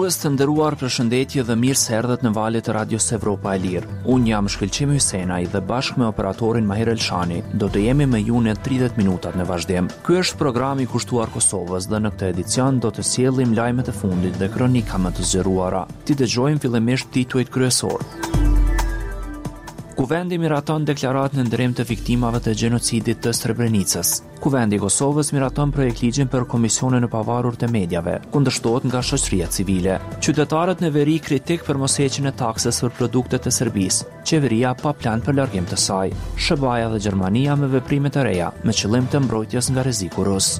Dëgjues të nderuar, përshëndetje dhe mirë se erdhët në valët e Radios Evropa e Lirë. Unë jam Shkëlqim Hysenaj dhe bashkë me operatorin Mahir Elshani do të jemi me ju në 30 minutat në vazhdim. Ky është programi i kushtuar Kosovës dhe në këtë edicion do të sjellim lajmet e fundit dhe kronika më të zgjeruara. Ti dëgjojmë fillimisht titujt kryesor. Kuvendi miraton deklaratën e ndërim të viktimave të gjenocidit të Srebrenicës. Kuvendi i Kosovës miraton projektligjin për Komisionin e Pavarur të Mediave, kundërshtohet nga shoqëria civile. Qytetarët në veri kritik për mosheqjen e taksës për produktet e Serbisë. Qeveria pa plan për largim të saj. SBA dhe Gjermania me veprime të reja me qëllim të mbrojtjes nga rreziku rus.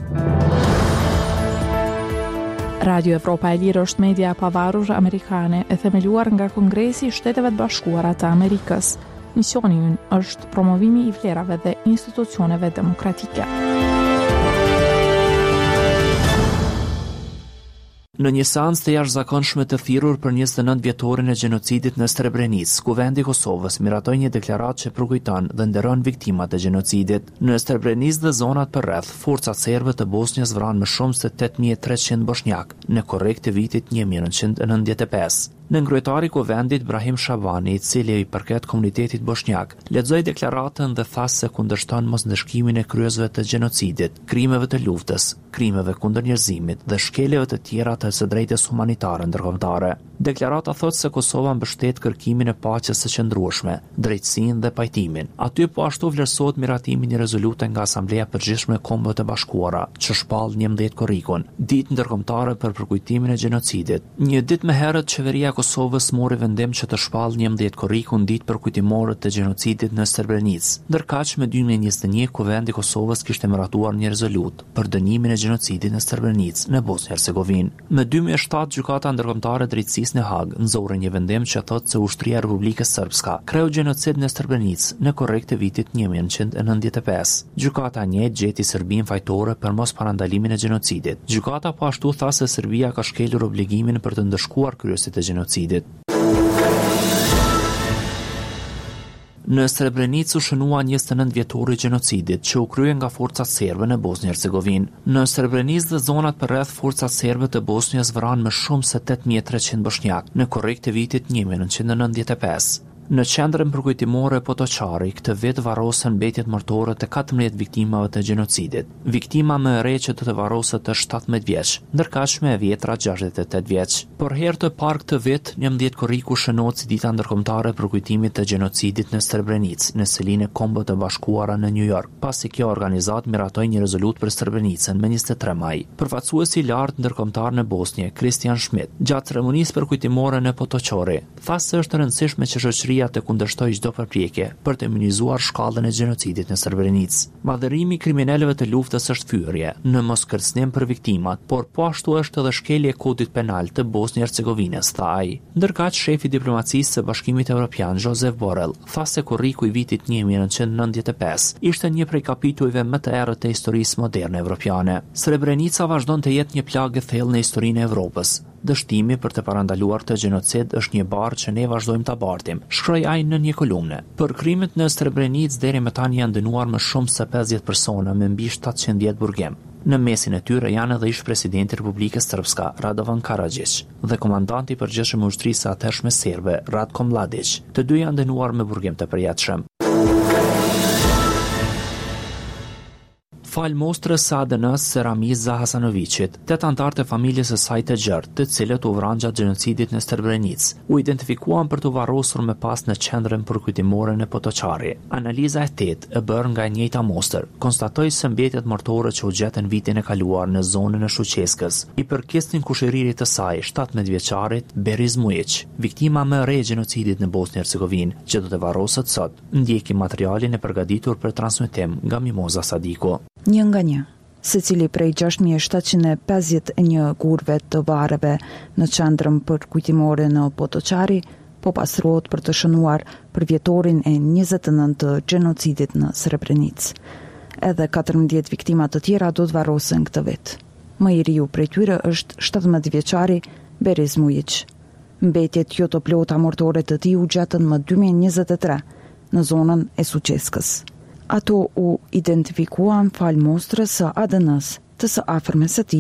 Radio Evropa e Lirë është media e pavarur amerikane e themeluar nga Kongresi i Shteteve të Bashkuara të Amerikës. Misioni ynë është promovimi i vlerave dhe institucioneve demokratike. Në një seancë të jashtëzakonshme të thirrur për 29 vjetorin e gjenocidit në Srebrenicë, Kuvendi i Kosovës miratoi një deklaratë që përkujton dhe nderon viktimat e gjenocidit. Në Srebrenicë dhe zonat përreth, forcat serbe të Bosnjës vranë më shumë se 8300 bosnjak në korrik të vitit 1995. Në kryetari i Kuvendit Brahim Shabani, i cili i përket komunitetit bosnjak, lexoi deklaratën dhe tha se kundërshton mosndëshkimin e kryesve të gjenocidit, krimeve të luftës, krimeve kundër njerëzimit dhe shkeljeve të tjera të së drejtës humanitare ndërkombëtare. Deklarata thotë se Kosova mbështet kërkimin e paqes së qëndrueshme, drejtësinë dhe pajtimin. Aty po ashtu vlerësohet miratimi i një rezolute nga Asambleja e Përgjithshme e Kombeve të Bashkuara, që shpall 11 korrikun, ditë ndërkombëtare për përkujtimin e gjenocidit. Një ditë më herët qeveria e Kosovës mori vendim që të shpall 11 korrikun ditë përkujtimore të gjenocidit në Srebrenicë. Ndërkaq me 2021 Kuvendi i Kosovës kishte miratuar një rezolutë për dënimin e gjenocidit në Srebrenicë në Bosnjë-Hercegovinë. Në 2007 gjykata ndërkombëtare drejtësisë në Hagë nxorri një vendim që thotë se ushtria e Republikës Srpska kreu gjenocid në Srebrenicë në korrik të vitit 1995. Gjykata njëjtë gjeti Serbinë fajtore për mos parandalimin e gjenocidit. Gjykata po ashtu tha se Serbia ka shkelur obligimin për të ndëshkuar kryesit e gjenocidit. Në Srebrenicë u shënua 29 vjetori i gjenocidit që u krye nga forcat serbe në Bosnjë-Hercegovinë. Në Srebrenicë dhe zonat përreth forcat serbe të Bosnjës vranë më shumë se 8300 bosnjak në korrik të vitit 1995. Në qendrën përkujtimore Potoçari, këtë vit varrosen mbetjet mortore të 14 viktimave të gjenocidit. Viktima më e re që do të varroset është 17 vjeç, ndërkaq më e vjetra 68 vjeç. Por herë të parë këtë vit, 11 korriku shënohet si dita ndërkombëtare e përkujtimit të gjenocidit në Srebrenicë, në selinë e Kombeve të Bashkuara në New York, pasi kjo organizatë miratoi një rezolutë për Srebrenicën me 23 maj. Përfaqësuesi i lartë ndërkombëtar në Bosnjë, Christian Schmidt, gjatë ceremonisë përkujtimore në Potoçari, tha se është e rëndësishme që shoqëria të kundërshtoj çdo përpjekje për të minimizuar shkallën e gjenocidit në Srebrenicë. Madhërimi i kriminalëve të luftës është fyerje, në moskërcënim për viktimat, por po ashtu është edhe shkelje e kodit penal të Bosnjë-Hercegovinës, tha ai. Ndërkaq shefi i diplomacisë së Bashkimit Evropian, Josep Borrell, tha se korriku i vitit 1995 ishte një prej kapitujve më të errët të historisë moderne evropiane. Srebrenica vazhdon të jetë një plagë e thellë në historinë e Evropës. Dështimi për të parandaluar të gjenocid është një barë që ne vazhdojmë ta bartim, shkroi ai në një kolumne. Për krimet në Srebrenicë deri më tani janë dënuar më shumë se 50 persona me mbi 700 vjet burgim. Në mesin e tyre janë edhe ish presidenti i Republikës Srpska, Radovan Karadžić, dhe komandanti i përgjithshëm i ushtrisë së atëhershme serbe, Ratko Mladić. Të dy janë dënuar me burgim të përjetshëm. Fal mostrës së ADN-s së Ramiza Hasanovićit, 8 anëtarë të familjes së saj të gjerë, të cilët u vranë gjatë gjenocidit në Srebrenicë, u identifikuan për të varrosur më pas në qendrën përkujtimore në Potoçari. Analiza e 8 e bërë nga e njëjta mostër konstatoi se mbetjet mortore që u gjetën vitin e kaluar në zonën e Shuqeskës i përkisnin kushëririt të saj, 17 vjeçarit Beriz Mujić, viktima më e re e gjenocidit në Bosnjë-Hercegovinë, që do të varroset sot. Ndjeki materialin e përgatitur për transmetim nga Mimoza Sadiku. Një nga një, secili prej 6751 gurve të varreve në qendrën përkujtimore në Potoçari po pastrohet për të shënuar për vjetorin e 29 të gjenocidit në Srebrenicë. Edhe 14 viktima të tjera do të varrosen këtë vit. Më i riu prej tyre është 17 vjeçari Beriz Mujić. Mbetjet jo të plota mortore të tij u gjetën më 2023 në zonën e Suqeskës. Ato u identifikuan fal mostrës së ADN-s të së afërmes së tij,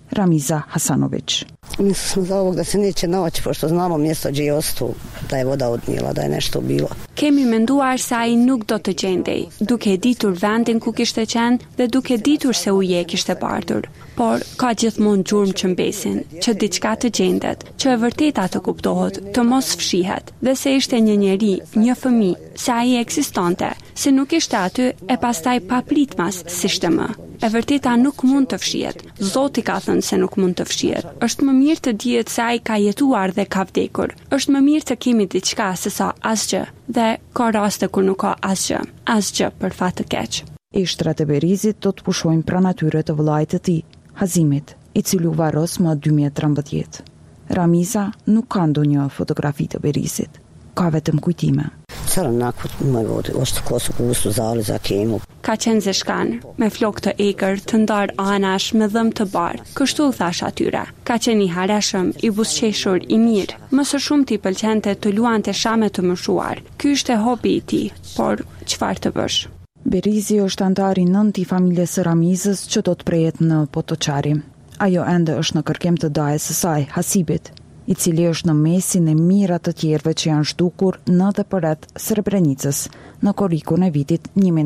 Ramiza Hasanović. Mislili smo za ovog da se neće naći, pošto znamo mjesto gdje je ostao, da je voda odnijela, da je nešto bilo. Kemi menduar se ai nuk do të gjendej, duke ditur vendin ku kishte qenë dhe duke ditur se uje kishte partur. Por ka gjithmonë gjurmë që mbesin, që diçka të gjendet, që e vërteta të kuptohet, të mos fshihet, dhe se ishte një njeri, një fëmijë, se ai ekzistonte, se nuk ishte aty e pastaj papritmas si ishte më. E vërteta nuk mund të fshihet. Zoti ka thënë se nuk mund të fshihet. Është më mirë të dihet se ai ka jetuar dhe ka vdekur. Është më mirë të kemi diçka se sa asgjë. Dhe ka raste kur nuk ka asgjë. Asgjë për fat të keq. Ishtrat e Berizit do të pushojnë pranë atyre të vëllait të tij, Hazimit, i cili u varros më 2013. Ramiza nuk ka ndonjë fotografi të Berizit. Ka vetëm kujtime. Crnaku më vodi, është kosu kustu zali za kemu. Ka qenë zeshkan, me flok të egër, të ndarë anash, me dhëm të barë. Kështu thash atyre. Ka qenë i hareshëm, i buzëqeshur, i mirë. Më së shumë ti pëlqente të luante shame të mëshuar. Ky ishte hobi i tij, por çfarë të bësh? Berizi është antar i 9 i familjes së Ramizës që do të prejet në Potoçari. Ajo ende është në kërkim të dajes së saj, Hasibit, i cili është në mesin e mirat të tjerëve që janë zhdukur në dhe përreth Srebrenicës në korrikun e vitit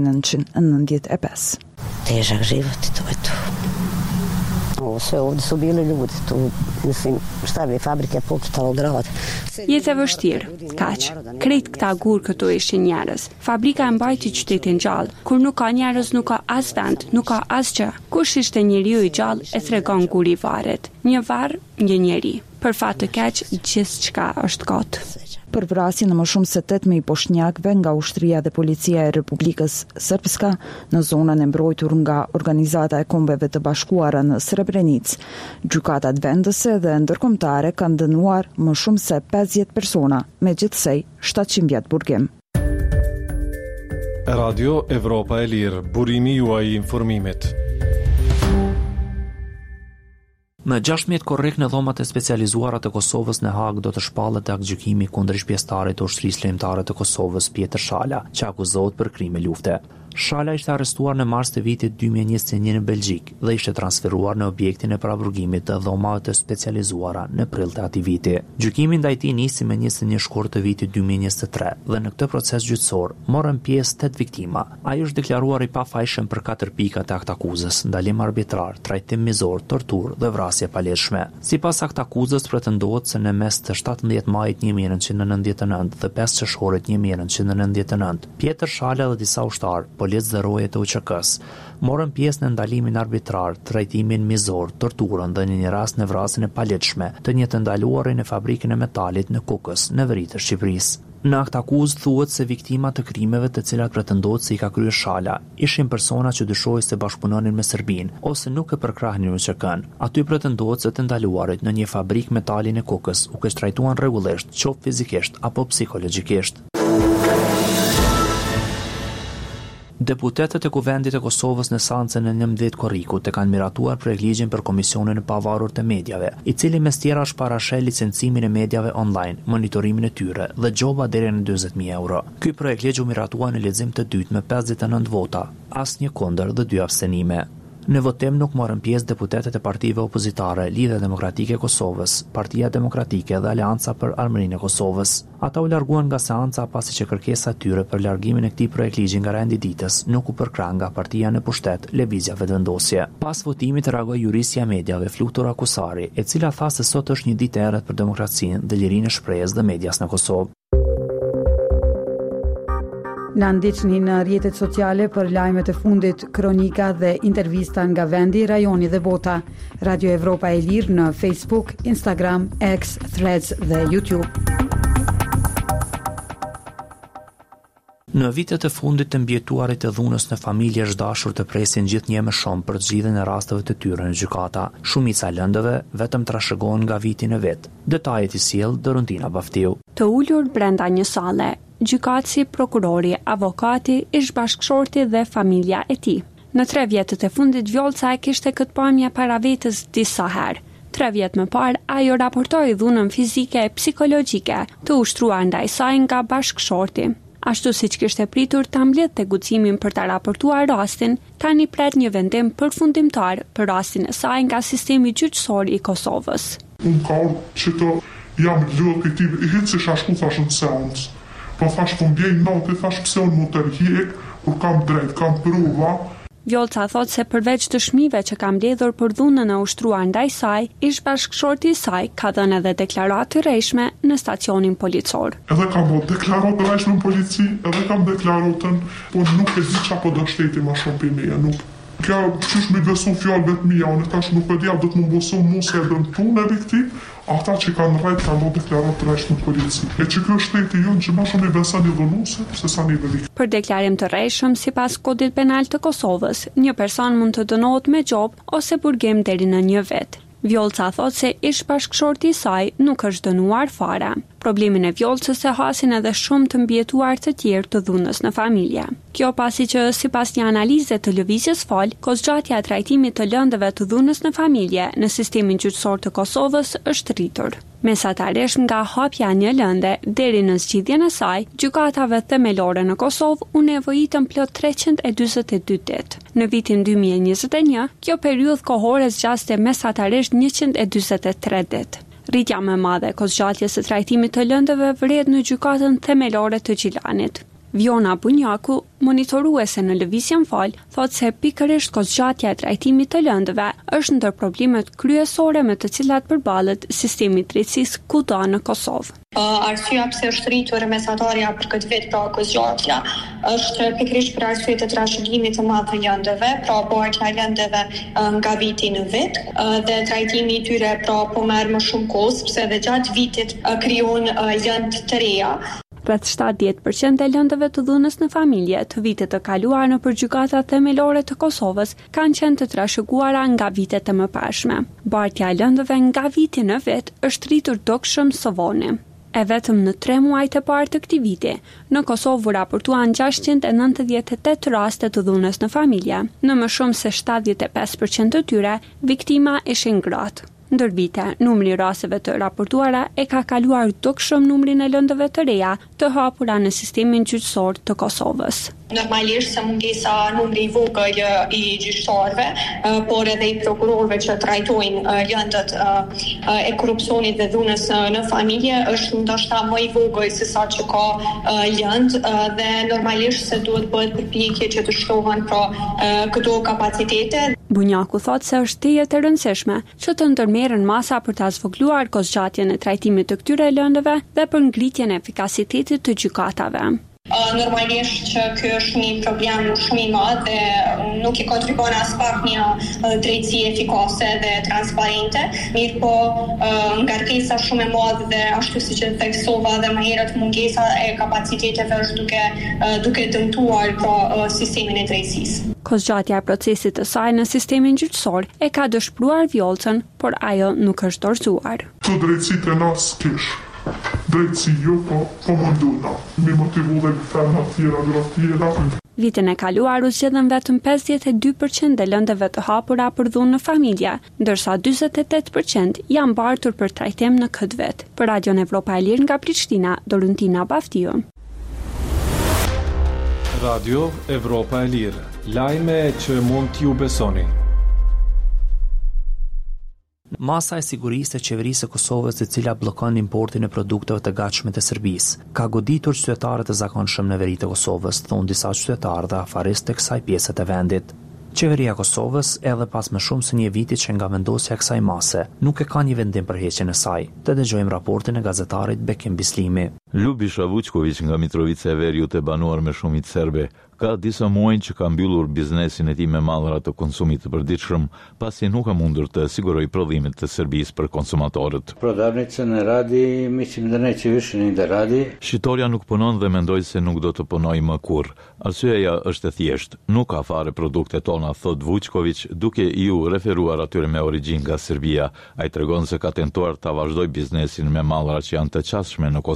1995. Težak život, to je to. Ovo sve ovdje su bili ljudi, tu, mislim, šta bi fabrike pokitalo grad. Jetë e vështirë, kaq. Krejt këta gurë këtu ishin njerëz. Fabrika e mbajti qytetin gjallë. Kur nuk ka njerëz, nuk ka as vend, nuk ka asgjë. Kush ishte njeriu i gjallë e tregon guri i varrit. Një varr, një njeri. Për fat të keq, gjithçka është kot. Për vrasjen në më shumë se 8.000 poshtnjakëve nga ushtria dhe policia e Republikës Srpska në zonën e mbrojtur nga Organizata e Kombeve të Bashkuara në Srebrenicë, gjykatat vendese dhe ndërkombëtare kanë dënuar më shumë se 50 persona, megjithëse 700 vjet burgim. Radio Evropa e Lirë, burimi juaj i informimit. Më 16 korrekt në dhomat e specializuara të Kosovës në Hag do të shpallet aktgjykimi kundër pjesëtarit të ushtrisë lejmtare të Kosovës Pjetër Shala, që akuzohet për krime lufte. Shala ishte arrestuar në mars të vitit 2021 në Belgjik dhe ishte transferuar në objektin e paraburgimit të dhomave të specializuara në prill të atij viti. Gjykimi ndaj tij nisi me 21 shkurt të vitit 2023 dhe në këtë proces gjyqësor morën pjesë 8 viktima. Ai është deklaruar i pafajshëm për 4 pikat e aktakuzës: ndalim arbitrar, trajtim mizor, torturë dhe vrasje paleshme. Sipas aktakuzës pretendohet se në mes të 17 majit 1999 dhe 5 qershorit 1999, Pjetër Shala dhe disa ushtarë, policë dhe roje të UÇK-s, morën pjesë në ndalimin arbitrar, trajtimin mizor, torturën dhe në një rast në vrasjen e paleshme të një të ndaluarin në fabrikën e metalit në Kukës, në veri të Shqipërisë. Në aktakuzë thuhet se viktimat të krimeve të cilat pretendohet se i ka kryer Shala ishin persona që dyshohej se bashkëpunonin me Serbinë ose nuk e përkrahnin UÇK-n. Aty pretendohet se të ndaluarit në një fabrikë metali në Kukës u keq trajtuan rregullisht, qoftë fizikisht apo psikologjikisht. Deputetët e Kuvendit e Kosovës në seancën e 19 korrikut e kanë miratuar projektligjin për Komisionin e Pavarur të Mediave, i cili mes tjera është parasheh licencimin e mediave online, monitorimin e tyre dhe gjoba deri në 40.000 euro. Ky projektligj u miratua në lexim të dytë me 59 vota, asnjë kundër dhe 2 abstenime. Në votim nuk morën pjesë deputetët e partive opozitare, Lidhja Demokratike e Kosovës, Partia Demokratike dhe Aleanca për Armërinë e Kosovës. Ata u larguan nga seanca pasi që kërkesa e tyre për largimin e këtij projektligji nga rendititës nuk u përkrah nga Partia në pushtet, Lëvizja Vetëvendosje. Pas votimit reagoi juristja e mediave Flutur Akusari, e cila tha se sot është një ditë e errët për demokracinë dhe lirinë e shprehjes dhe medias në Kosovë. Na ndiqni në rrjetet sociale për lajmet e fundit, kronika dhe intervista nga vendi, rajoni dhe bota. Radio Evropa e Lirë në Facebook, Instagram, X, Threads dhe YouTube. Në vitet e fundit të mbjetuarit të dhunës në familje është dashur të presin gjithnjë më shumë për zgjidhjen e rasteve të tyre në gjykata. Shumica e lëndëve vetëm trashëgohen nga viti në vit. Detajet i sjell Dorontina Baftiu. Të ulur brenda një sale, gjykatësi, prokurori, avokati, ish bashkëshorti dhe familja e tij. Në 3 vjetët e fundit Vjollca e kishte këtë pamje para vetës disa herë. 3 vjet më parë ajo raportoi dhunën fizike e psikologjike të ushtruar ndaj saj nga bashkëshorti. ashtu siç kishte pritur ta mbledhte guximin për ta raportuar rastin, tani pret një vendim përfundimtar për rastin e saj nga sistemi gjyqësor i Kosovës. Unë ka orë që të jam lëdhë këti, i hitë si shashku thashën seans. Po thash të mbjej natë, thash pse unë më të rjek, kur kam drejt, kam prova. Vjolca thot se përveç dëshmive që ka mbledhur për dhunën e ushtruar ndaj saj, ish bashkëshorti i saj ka dhënë edhe deklaratë të rreshme në stacionin policor. Edhe kam bërë deklaratë të rreshme në polici, edhe kam deklaratën, po nuk e di qa po do shteti ma shumë për meja, nuk. Kjo qysh me besu fjallëve të mija, unë tash nuk e di, do të më besu mu se edhe në punë e viktim, ata që kanë rrejt kanë do deklaratë të rreshme në polici. E që kjo shteti jonë që ma shumë i besa një dhunuse, se sa një viktim. Për deklarim të rreshëm, sipas Kodit Penal të Kosovës, një person mund të dënohet me gjop ose burgim deri në 1 vit. Vjolca thot se ish bashkëshorti i saj nuk është dënuar fare. Problemin e Vjolcës e hasin edhe shumë të mbjetuar të tjerë të dhunës në familje. Kjo pasi që sipas një analize të Lëvizjes Fal, kozgjatja e trajtimit të lëndëve të dhunës në familje në sistemin gjyqësor të Kosovës është rritur. Mesatarisht nga hapja një lënde deri në zgjidhjen e saj, gjykatave themelore në Kosovë u nevojitën plot 342 ditë. Në vitin 2021, kjo periudhë kohore zgjaste mesatarisht 143 ditë. Rritja më e madhe e kozgjatjes së trajtimit të lëndëve vret në gjykatën themelore të Gjilanit. Vjona Bunjaku, monitoruese në Lëvizjen Fal, thot se pikërisht kozgjatja e trajtimit të lëndëve është ndër problemet kryesore me të cilat përballet sistemi i drejtësisë kudo në Kosovë. Arsyeja pse është rritur mesatarja për këtë vit pra kozgjatja është pikërisht për arsye të trashëgimit të madh të lëndëve, pra bartja e lëndëve nga viti në vit dhe trajtimi i tyre pra po merr më shumë kohë sepse edhe gjatë vitit krijon lëndë të reja. Rreth 70% e lëndëve të dhunës në familje të vitit të kaluar në gjykata themelore të Kosovës kanë qenë të trashëguara nga vitet e mëparshme. Bartja e lëndëve nga viti në vit është rritur dogshëm së voni. E vetëm në 3 muajt e parë të këtij viti, në Kosovë u raportuan 698 raste të dhunës në familje. Në më shumë se 75% të tyre, viktima ishin gratë. Ndër vite, numri i rasteve të raportuara e ka kaluar dogshëm numrin e lëndëve të reja të hapura në sistemin gjyqësor të Kosovës. Normalisht se mungesa numri i vogël i gjyqtarëve, por edhe i prokurorëve që trajtojnë lëndët e korrupsionit dhe dhunës në familje është ndoshta më i vogël se sa që ka lëndë dhe normalisht se duhet bëhet përpjekje që të shtohen pra këto kapacitete. Bunjaku thot se është tejet e rëndësishme që të ndërmerren masa për ta zvogëluar kozgjatjen e trajtimit të këtyre lëndëve dhe për ngritjen e efikasitetit të gjykatave. Normalisht që ky është një problem shumë i madh dhe nuk i kontribon as pak një drejtësi efikase dhe transparente, mirë po ngarkesa shumë e madhe dhe ashtu siç e theksova edhe më herët mungesa e kapaciteteve është duke dëmtuar pra sistemin e drejtësisë. Kozgjatja e procesit të saj në sistemin gjyqësor e ka dëshpëruar Vjolcën, por ajo nuk është dorëzuar. Të drejtësit e nas kish. Drejtësi jo, po munduna. Mi motivu dhe femna tjera. Vitin e kaluar u zgjedhën vetëm 52% e lëndëve të hapura për dhunë në familje, ndërsa 48% janë mbartur për trajtim në këtë vit. Për Radion Evropa e Lirë nga Prishtina, Dorentina Baftiu. Radio Evropa e Lirë, lajme që mund t'ju besoni. Masa e sigurisë e qeverisë së Kosovës e cila bllokon importin e produkteve të gatshme të Serbisë, ka goditur qytetarët e zakonshëm në veri të Kosovës, thonë disa qytetarë dhe afaristë të kësaj pjese të vendit. Qeveria e Kosovës, edhe pas më shumë se 1 viti që nga vendosja e kësaj mase, nuk e ka një vendim për heqjen e saj. Të dëgjojmë raportin e gazetarit Bekim Bislimi. Ljubiša Vučković nga Mitrovica e Veriut e banuar me shumicë serbe, ka disa muaj që ka mbyllur biznesin e tij me mallra të konsumit të përditshëm, pasi nuk ka mundur të sigurojë prodhimet të Serbisë për konsumatorët. Prodavnica ne radi, mislim da neće više ni da radi. Shitoria nuk punon dhe mendoj se nuk do të punojë më kurrë. Arsyeja është e thjeshtë, nuk ka fare produkte tona, thot Vučković, duke iu referuar atyre me origjinë nga Serbia. Ai tregon se ka tentuar ta vazhdojë biznesin me mallra që janë të qasshme në Kosovë,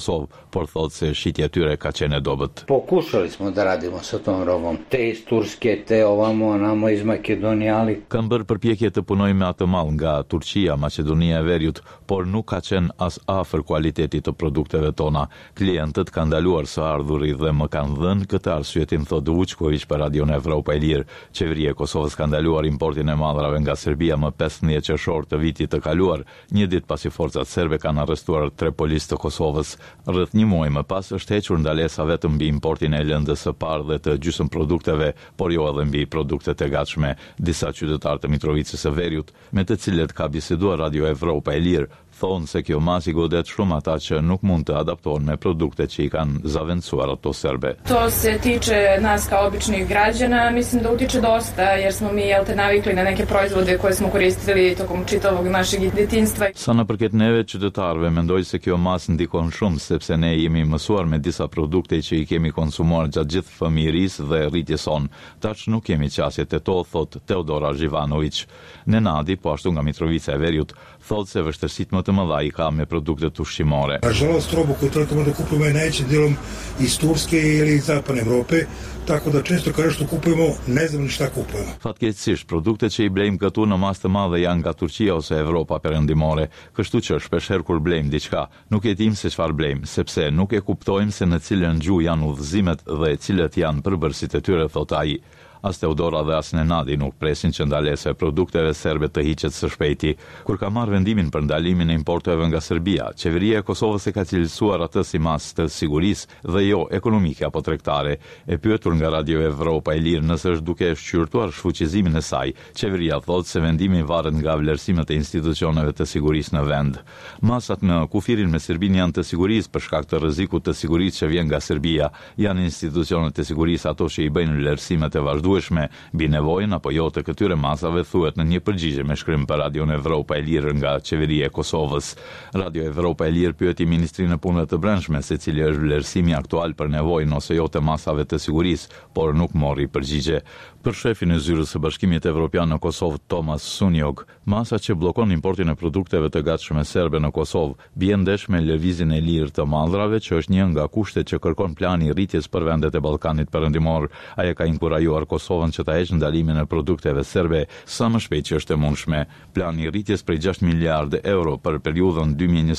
por thotë se shitja e tyre ka qenë e dobët. Pokušali smo da radimo sa tom robom. Te iz Turske, te ovamo, namo iz Makedonije. Kam bërë përpjekje të punoj me atë mall nga Turqia, Maqedonia e Veriut, por nuk ka qenë as afër kualitetit të produkteve tona. Klientët kanë ndaluar së ardhuri dhe më kanë dhënë këtë arsyetin, thotë Vučković për Radion Evropa e Lirë. Qeveria e Kosovës ka ndaluar importin e mallrave nga Serbia më 15 qershor të vitit të kaluar, një ditë pasi forcat serbe kanë arrestuar 3 policë të Kosovës. Rreth një muaj më pas është hequr ndalesa vetëm mbi importin e lëndës së parë dhe të gjysmë produkteve, por jo edhe mbi produktet e gatshme. Disa qytetarë të Mitrovicës së Veriut, me të cilët ka biseduar Radio Evropa e Lirë, thonë se kjo mas i godet shumë ata që nuk mund të adaptohen me produktet që i kanë zaventsuar ato serbe. To se tiče nas kao običnih građana, mislim da utiče dosta, jer smo mi navikli na neke proizvode koje smo koristili tokom čitavog našeg djetinjstva. Sa në përket neve qytetarëve, mendoj se kjo mas ndikon shumë, sepse ne jemi mësuar me disa produkte që i kemi konsumuar gjatë gjithë fëmijërisë dhe rritjes sonë. Taç nuk kemi qasjet e to, thot Teodora Zhivanović. Nenadi, po ashtu nga Mitrovica e Veriut, thot se vështirësitë më të mëdha i ka me produktet ushqimore. Nažalost, robu koju trebamo da kupujemo je najvećim dijelom iz Turske ili iz Zapadne Evrope, tako da često kada što kupujemo, ne znamo ni šta kupujemo. Fatkeqësisht, produktet që i blejmë këtu në mas të madhe janë nga Turqia ose Evropa perëndimore, kështu që shpeshherë kur blejmë diçka, nuk e dim se çfarë blejmë, sepse nuk e kuptojmë se në cilën gjuhë janë udhëzimet dhe cilët janë përbërësit e tyre, thot ai. As Teodora dhe as Nenadi nuk presin që ndalesa e produkteve serbe të hiqet së shpejti. Kur ka marrë vendimin për ndalimin e importeve nga Serbia, qeveria e Kosovës e ka cilësuar atë si mas të sigurisë dhe jo ekonomike apo tregtare. E pyetur nga Radio Evropa e Lirë nëse është duke shqyrtuar shfuqizimin e saj, qeveria thotë se vendimi varet nga vlerësimet e institucioneve të sigurisë në vend. Masat në kufirin me Serbinë janë të sigurisë për shkak të rrezikut të sigurisë që vjen nga Serbia. Janë institucionet e sigurisë ato që i bëjnë vlerësimet e vazhdueshme mbi nevojën apo jo të këtyre masave, thuhet në një përgjigje me shkrim për Radion Evropa e Lirë nga qeveria e Kosovës. Radio Evropa e Lirë pyeti Ministrinë e Punëve të Brendshme se cili është vlerësimi aktual për nevojën ose jo të masave të sigurisë, por nuk mori përgjigje. Për shefin e zyrës së Bashkimit Evropian në Kosovë, Tomas Sunjog, masa që bllokon importin e produkteve të gatshme serbe në Kosovë bie ndesh me lëvizjen e lirë të mallrave, që është një nga kushtet që kërkon plani i rritjes për vendet e Ballkanit Perëndimor. Ai ka inkurajuar Kosovën që ta heqë ndalimin e produkteve serbe sa më shpejt që është e mundshme. Plani i rritjes prej 6 miliardë euro për periudhën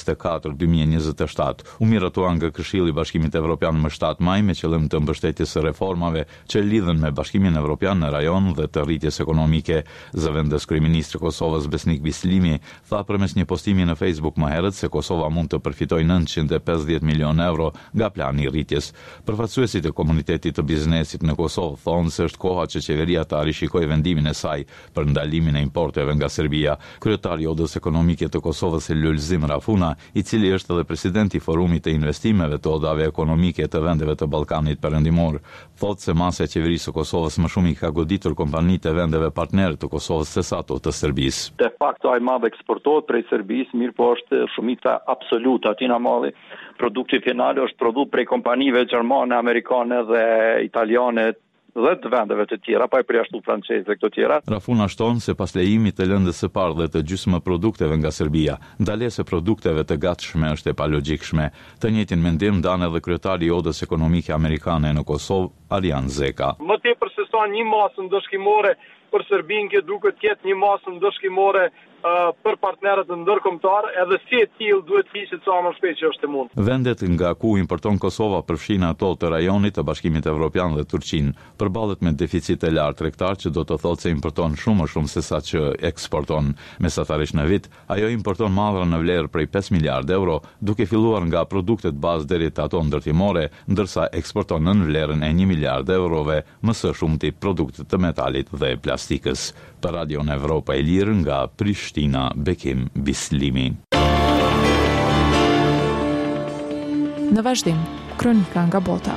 2024-2027 u miratua nga Këshilli i Bashkimit Evropian më 7 maj me qëllim të mbështetjes së reformave që lidhen me Bashkimin Evropian në rajon dhe të rritjes ekonomike. Zëvendës kryeministri i Kosovës Besnik Bislimi tha përmes një postimi në Facebook më herët se Kosova mund të përfitojë 950 milionë euro nga plani i rritjes. Përfaqësuesit e komunitetit të biznesit në Kosovë thonë se është koha që qeveria të rishikojë vendimin e saj për ndalimin e importeve nga Serbia. Kryetari i Odës Ekonomike të Kosovës Lulzim Rafuna, i cili është edhe presidenti i Forumit të Investimeve të Odave Ekonomike të vendeve të Ballkanit Perëndimor, thotë se masa e qeverisë së Kosovës më shumë i ka goditur kompanitë e vendeve partnerë të Kosovës se sa ato të Serbisë. De facto ai madh eksportohet prej Serbisë, mirë po është shumica absolute aty na malli. Produkti final është prodhuar prej kompanive gjermane, amerikane dhe italiane dhe të vendeve të tjera, pa i përjashtu franceze dhe këto tjera. Rafuna shton se pas lejimit të lëndës së parë dhe të gjysmë produkteve nga Serbia, ndalesa e produkteve të gatshme është e palogjikshme. Të njëjtin mendim ndan edhe kryetari i Odës Ekonomike Amerikane në Kosovë, Arjan Zeka. Më tepër se sa një masë ndëshkimore për Serbinë, që duhet të ketë një masë ndëshkimore për partnerët ndërkombëtar, edhe si e tillë duhet hiqet sa më shpejt që është e mund. Vendet nga ku importon Kosova përfshin ato të rajonit të Bashkimit Evropian dhe Turqinë, përballet me deficit të lartë tregtar, që do të thotë se importon shumë më shumë se sa që eksporton. Mesatarisht në vit, ajo importon mallra në vlerë prej 5 miliardë euro, duke filluar nga produktet bazë deri te ato ndërtimore, ndërsa eksporton në vlerën e 1 miliardë eurove, më së shumti produkte të metalit dhe plastikës. Për Radion Evropa e Lirë nga Prishtina, Bekim Bislimi. Në vazhdim, kronika nga bota.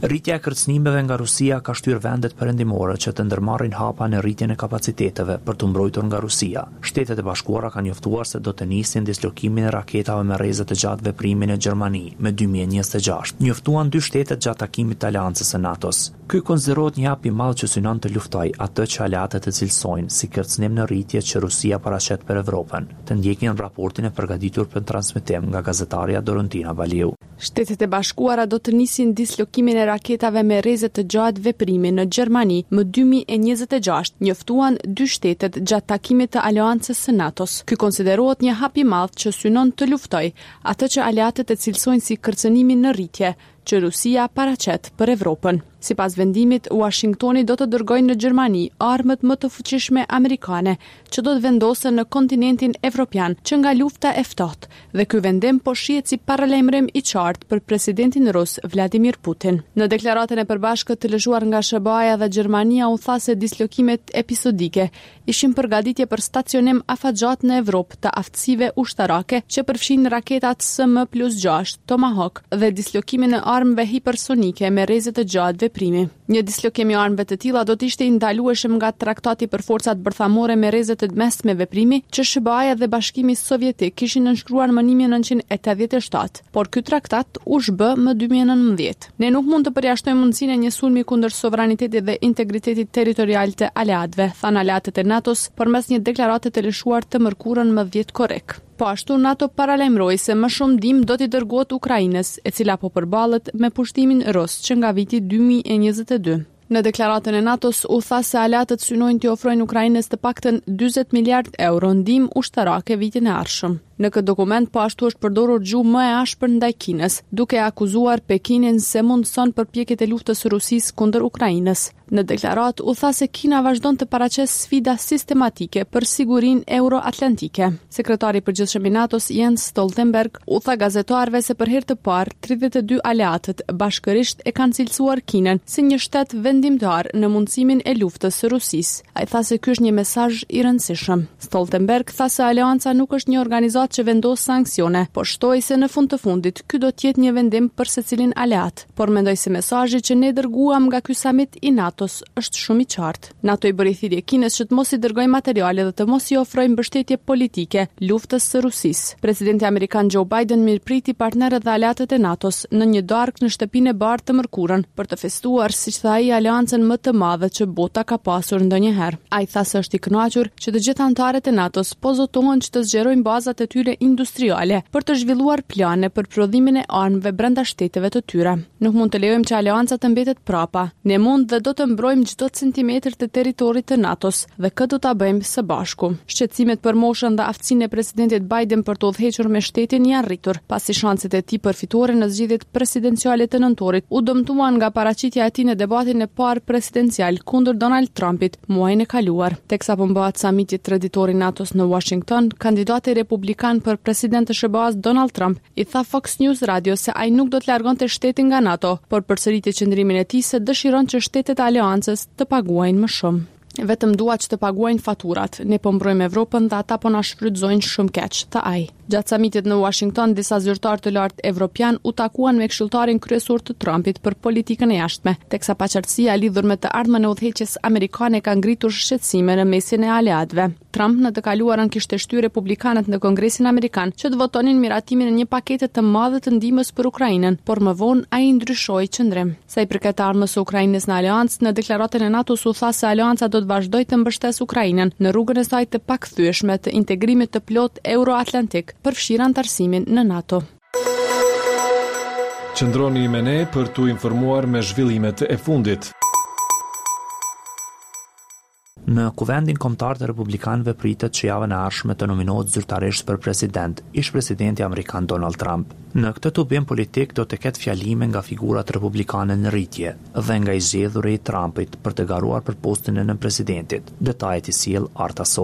Rritja e kërcënimeve nga Rusia ka shtyrë vendet perëndimore që të ndërmarrin hapa në rritjen e kapaciteteve për të mbrojtur nga Rusia. Shtetet e Bashkuara kanë njoftuar se do të nisin dislokimin e raketave me rreze të gjatë veprimin në Gjermani me 2026. Njoftuan 2 shtetet gjatë takimit të aleancës së NATO-s. Ky konsiderohet një hap i madh që synon të luftojë atë që aleatët e cilësojnë si kërcënim në rritje që Rusia paraqet për Evropën. Të ndjekin raportin e përgatitur për transmetim nga gazetarja Dorontina Baliu. Shtetet e Bashkuara do të nisin dislokimin e raketave me rreze të gjatë veprimi në Gjermani më 2026, njoftuan 2 shtetet gjatë takimit të aleancës së NATO-s. Ky konsiderohet një hap i madh që synon të luftojë atë që aleatët e cilësojnë si kërcënimin në rritje që Rusia paraqet për Evropën. Sipas vendimit, Washingtoni do të dërgojë në Gjermani armët më të fuqishme amerikane që do të vendosen në kontinentin evropian që nga lufta e ftohtë, dhe ky vendim po shihet si paralajmërim i qartë për presidentin rus Vladimir Putin. Në deklaratën e përbashkët të lëshuar nga SBA-ja dhe Gjermania u tha se dislokimet episodike ishin përgatitje për stacionim afatgjat në Evropë të aftësive ushtarake që përfshin raketat SM+6 Tomahawk dhe dislokimin e armëve hipersonike me rreze të gjatë veprimi. Një dislokim i armëve të tilla do të ishte i ndalueshëm nga traktati për forcat bërthamore me rreze të mesme veprimi që SBA-ja dhe Bashkimi Sovjetik kishin nënshkruar më 1987, por ky traktat u zhbë më 2019. Ne nuk mund të përjashtojmë mundësinë e një sulmi kundër sovranitetit dhe integritetit territorial të aleatëve, thanë aleatët e NATO-s përmes një deklarate të lëshuar të mërkurën më 10 korrik. Po ashtu NATO paralajmëroi se më shumë ndihmë do t'i dërgohet Ukrainës, e cila po përballet me pushtimin rus që nga viti 2022. Në deklaratën e NATO-s u tha se aleatët synojnë t'i ofrojnë Ukrainës të paktën 40 miliard euro ndihmë ushtarake vitin e ardhshëm. Në këtë dokument po ashtu është përdorur gjuhë më e ashpër ndaj Kinës, duke akuzuar Pekinin se mundson përpjekjet e luftës së Rusisë kundër Ukrainës. Në deklaratë u tha se Kina vazhdon të paraqes sfida sistematike për sigurinë euroatlantike. Sekretari i përgjithshëm i NATO-s Jens Stoltenberg u tha gazetarëve se për herë të parë 32 aleatët bashkërisht e kanë cilësuar Kinën si një shtet vendimtar në mundësimin e luftës së Rusisë. Ai tha se ky është një mesazh i rëndësishëm. Stoltenberg tha se aleanca nuk është një organizatë që vendos sanksione, por shtoi se në fund të fundit ky do të jetë një vendim për secilin aleat, por mendoj se mesazhi që ne dërguam nga ky samit i NATO-s është shumë i qartë. NATO i bëri thirrje Kinës që të mos i dërgojë materiale dhe të mos i ofrojë mbështetje politike luftës së Rusisë. Presidenti amerikan Joe Biden mirëpriti partnerët dhe aleatët e NATO-s në një darkë në shtëpinë e bardhë të mërkurën për të festuar, siç tha ai, aleancën më të madhe që bota ka pasur ndonjëherë. Ai tha se është i kënaqur që të gjithë anëtarët e NATO-s po zotohen që të zgjerojnë bazat e tyre industriale për të zhvilluar plane për prodhimin e armëve brenda shteteve të tyre. Nuk mund të lejojmë që aleanca të mbetet prapa. Ne mund dhe do të mbrojmë çdo centimetër të territorit të NATO-s dhe këtë do ta bëjmë së bashku. Shqetësimet për moshën dhe aftësinë e presidentit Biden për të udhëhequr me shtetin janë rritur, pasi shanset e tij për fitore në zgjedhjet presidenciale të nëntorit u dëmtuan nga paraqitja e tij në debatin e parë presidencial kundër Donald Trumpit muajin e kaluar. Teksa po mbahet samiti traditor i NATO-s në Washington, kandidati republikan për president të SBA-s Donald Trump i tha Fox News Radio se ai nuk do të largonte shtetin nga NATO, por përsëriti qëndrimin e tij se dëshiron që shtetet e aleancës të paguajnë më shumë. Vetëm dua që të paguajnë faturat. Ne po mbrojmë Evropën dhe ata po na shfrytëzojnë shumë keq, tha ai. Gjatë samitit në Washington, disa zyrtarë të lartë evropian u takuan me këshilltarin kryesor të Trumpit për politikën e jashtme, teksa paqartësia lidhur me të ardhmen e udhëheqjes amerikane ka ngritur shqetësime në mesin e aleatëve. Trump në të kaluarën kishte shtyrë republikanët në Kongresin amerikan që të votonin miratimin e një pakete të madhe të ndihmës për Ukrainën, por më vonë ai ndryshoi qendrim. Sa i përket armës së Ukrainës në aleancë, në deklaratën e NATO-s u tha se aleanca do të vazhdojë të mbështesë Ukrainën në rrugën e saj të pakthyeshme të integrimit të plot euroatlantik, përfshirë antarësimin në NATO. Qëndroni me ne për t'u informuar me zhvillimet e fundit. Në Kuvendin Kombëtar të Republikanëve pritet që javën e ardhshme të nominohet zyrtarisht për president ish presidenti amerikan Donald Trump. Në këtë tubim politik do të ketë fjalime nga figurat republikane në rritje dhe nga i zgjedhuri i Trumpit për të garuar për postin e nënpresidentit. Detajet i sjell Arta Sopi.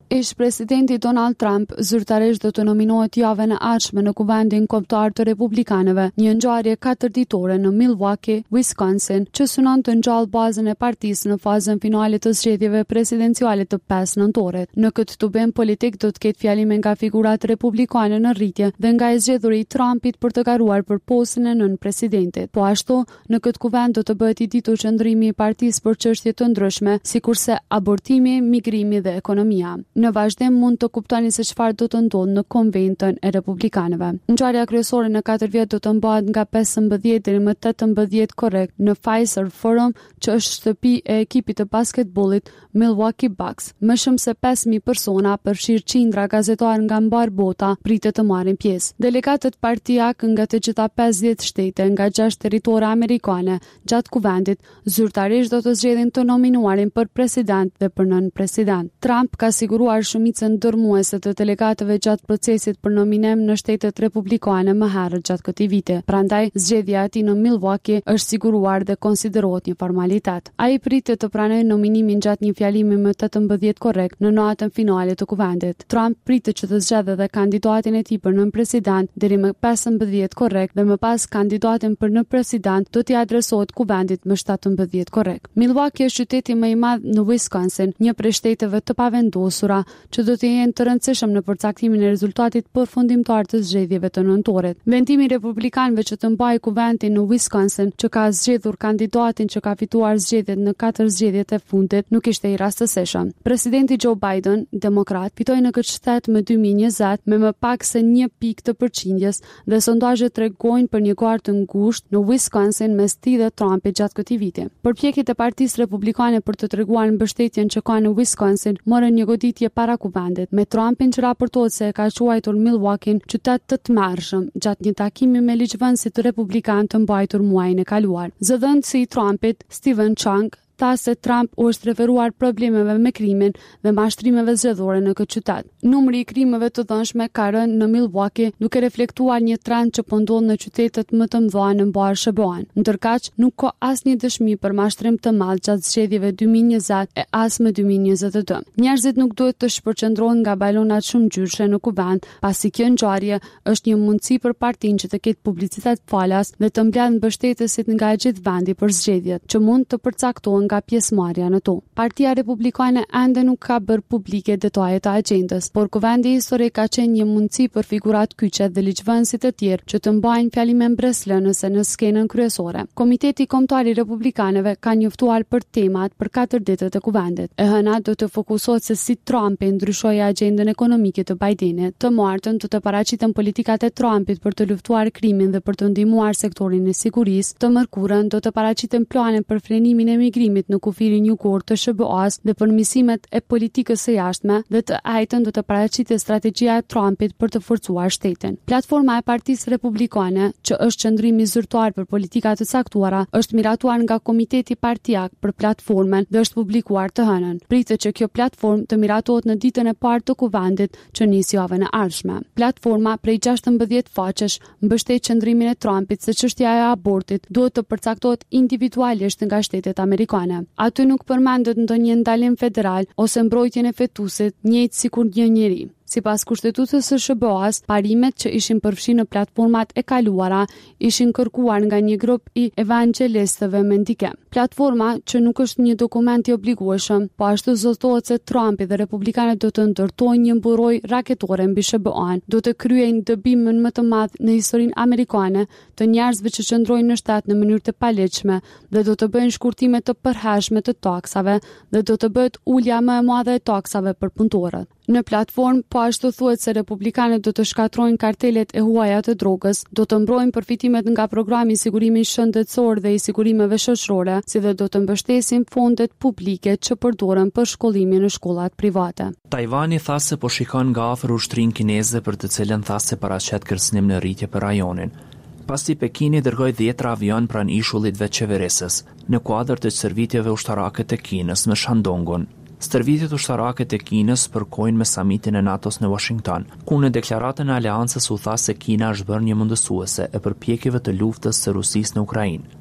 Ish-presidenti Donald Trump zyrtarisht do të nominohet javën e ardhshme në Kuvendin Kombëtar të Republikanëve, një ngjarje 4 ditore në Milwaukee, Wisconsin, që synon të ngjallë bazën e partisë në fazën finale të zgjedhjeve presidenciale të 5 nëntorit. Në këtë tubim politik do të ketë fjalime nga figurat republikane në rritje dhe nga e zgjedhuri i Trumpit për të garuar për postën e nën-presidentit. Po ashtu, në këtë kuvend do të bëhet i ditur qëndrimi i partisë për çështje të ndryshme, sikurse abortimi, migrimi dhe ekonomia. Në vazhdim mund të kuptoni se çfarë do të ndodhë në konventën e republikanëve. Ngjarja kryesore në 4 vjet do të mbahet nga 15 deri më 18 korrekt në Pfizer Forum, që është shtëpi e ekipit të basketbollit Milwaukee Bucks. Më shumë se 5000 persona, përfshirë qindra gazetarë nga mbar bota, pritet të marrin pjesë. Delegatët partijak nga të gjitha 50 shtete nga 6 territore amerikane gjatë kuvendit zyrtarisht do të zgjedhin të nominuarin për president dhe për nën-president. Trump ka siguruar shumicën dërmuese të delegatëve gjatë procesit për nominim në shtetet republikane më herët gjatë këtij viti. Prandaj, zgjedhja e tij në Milwaukee është siguruar dhe konsiderohet një formalitet. Ai pritet të pranojë nominimin gjatë një fjalimi më 18 korrekt në natën finale të kuvendit. Trump pritet që të zgjedhë dhe kandidatin e tij për nën-president deri më 15 korrekt dhe më pas kandidatin për nën-president do t'i adresohet kuvendit më 17 korrekt. Milwaukee është qyteti më i madh në Wisconsin, një prej shteteve të pavendosura që do të jenë të rëndësishëm në përcaktimin e rezultatit përfundimtar të zgjedhjeve të nëntorit. Vendimi i republikanëve që të mbajë kuvendin në Wisconsin, që ka zgjedhur kandidatin që ka fituar zgjedhjet në 4 zgjedhjet e fundit, nuk ishte i rastësishëm. Presidenti Joe Biden, demokrat, fitoi në këtë shtet më 2020 me më pak se 1 pikë të përqindjes dhe sondazhet tregojnë për një garë të ngushtë në Wisconsin mes tij dhe Trumpit gjatë këtij viti. Përpjekjet e Partisë Republikane për të treguar mbështetjen që ka në Wisconsin morën një goditje para kuvendit, me Trumpin që raportohet se ka quajtur Milwaukee qytet të tmerrshëm gjatë një takimi me ligjvënësit republikan të mbajtur muajin e kaluar. Zëdhënësi i Trumpit, Stephen Chung, tha se Trump u është referuar problemeve me krimin dhe mashtrimeve zgjedhore në këtë qytet. Numri i krimeve të dhënshme ka rënë në Milwaukee, duke reflektuar një trend që po ndodh në qytetet më të mëdha në mbar SBA-n. Ndërkaq, nuk ka asnjë dëshmi për mashtrim të madh gjatë zgjedhjeve 2020 e as më 2022. Njerëzit nuk duhet të shpërqendrohen nga balonat shumë ngjyrshe në kuvend, pasi kjo ngjarje është një mundësi për partinë që të ketë publicitet falas dhe të mbledhë mbështetësit nga gjithë vendi për zgjedhjet, që mund të përcaktohen nga pjesëmarrja në to. Partia Republikane ende nuk ka bërë publike detajet e agjendës, por kuvendi historik ka qenë një mundësi për figurat kyçe dhe ligjvënësit të tjerë që të mbajnë fjalime mbreslënëse në skenën kryesore. Komiteti Kombëtar i Republikanëve ka njoftuar për temat për 4 ditët e kuvendit. E hëna do të fokusohet se si Trumpi ndryshoi agjendën ekonomike të Bidenit. Të martën do të paraqiten politikat e Trumpit për të luftuar krimin dhe për të ndihmuar sektorin e sigurisë. Të mërkurën do të paraqiten plane për frenimin e migrimit në kufirin jugor të SBA-s dhe përmirësimet e politikës së jashtme, dhe të njëjtën do të paraqitet strategjia e Trumpit për të forcuar shtetin. Platforma e Partisë Republikane, që është qendrimi zyrtar për politika të caktuara, është miratuar nga Komiteti Partijak për platformën dhe është publikuar të hënën. Pritet që kjo platformë të miratohet në ditën e parë të kuvendit që nis javën e ardhshme. Platforma prej 16 faqesh mbështet qendrimin e Trumpit se çështja e abortit duhet të përcaktohet individualisht nga shtetet amerikane. Aty nuk përmendet ndonjë ndalim federal ose mbrojtjen e fetusit, njëjtë sikur një njeri. Sipas kushtetutës së SBA-s, parimet që ishin përfshirë në platformat e kaluara ishin kërkuar nga një grup i evangelistëve mendike. Platforma, që nuk është një dokument i obligueshëm, po ashtu zotohet se Trumpi dhe republikanët do të ndërtojnë një mburojë raketore mbi SBA-n, do të kryejnë dëbimin më të madh në historinë amerikane të njerëzve që qëndrojnë në shtat në mënyrë të palegjshme dhe do të bëjnë shkurtime të përhershme të taksave dhe do të bëhet ulja më e madhe e taksave për punëtorët. Në platformë, po ashtu thuhet se republikanët do të shkatrojnë kartelet e huaja të drogës, do të mbrojnë përfitimet nga programi i sigurimit shëndetësor dhe i sigurimeve shoqërore, si dhe do të mbështesin fondet publike që përdoren për shkollimin në shkollat private. Tajvani tha se po shikon nga afër ushtrinë kineze për të cilën tha se paraqet kërcënim në rritje për rajonin. Pasi Pekini dërgoi 10 avion pranë ishullit veçeverisës, në kuadër të stërvitjeve ushtarake të Kinës në Shandongun. Stërvitjet ushtarake të Kinës përkojnë me samitin e NATO-s në Washington, ku në deklaratën e aleancës u tha se Kina është bërë një mundësuese e përpjekjeve të luftës së Rusisë në Ukrainë.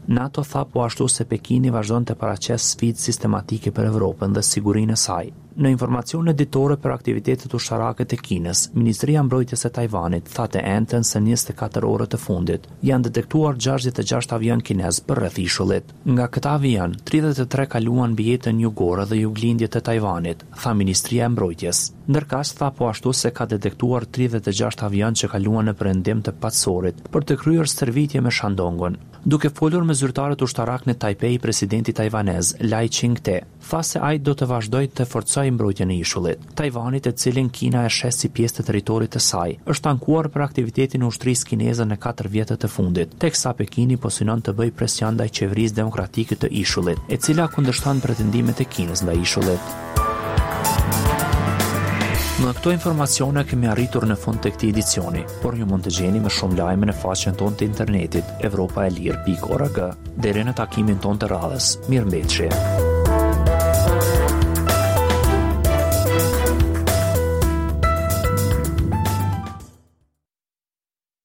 NATO tha po ashtu se Pekini vazhdon të paraqes sfidë sistematike për Evropën dhe sigurinë e saj. Në informacione ditore për aktivitetet ushtarake të Kinës, Ministria e Mbrojtjes e Tajvanit tha të entën se 24 orët të fundit janë detektuar 66 avion kinez për rreth ishullit. Nga këta avion, 33 kaluan mbi jetën jugore dhe juglindje të Tajvanit, tha Ministria e Mbrojtjes. Ndërkas tha po ashtu se ka detektuar 36 avion që kaluan në perëndim të Patsorit për të kryer stërvitje me Shandongun. Duke folur me zyrtarët ushtarak në Taipei, presidenti tajvanez Lai Ching-te tha se ai do të vazhdojë të forcojë mbrojtjen e ishullit. Tajvanit, e cilin Kina e sheh si pjesë të territorit të saj, është ankuar për aktivitetin e ushtrisë kineze në 4 vjetët të fundit, teksa Pekini po synon të bëjë presion ndaj qeverisë demokratike të ishullit, e cila kundërshton pretendimet e Kinës ndaj ishullit. Në këto informacione kemi arritur në fund të këtij edicioni, por ju mund të gjeni më shumë lajme në faqen tonë të internetit europaelir.org. Deri në takimin tonë të radhës, mirëmbëjtje.